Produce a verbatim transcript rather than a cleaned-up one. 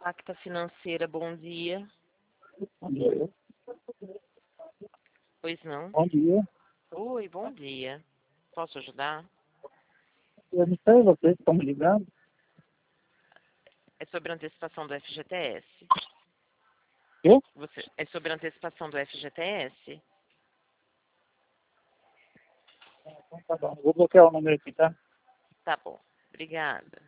Acta Financeira, bom dia. Bom dia. Pois não? Bom dia. Oi, bom dia. Posso ajudar? Eu não sei, vocês estão me ligando? É sobre a antecipação do F G T S. Quê? Você, é sobre a antecipação do F G T S? Então tá bom. Vou bloquear o número aqui, tá? Tá bom. Obrigada.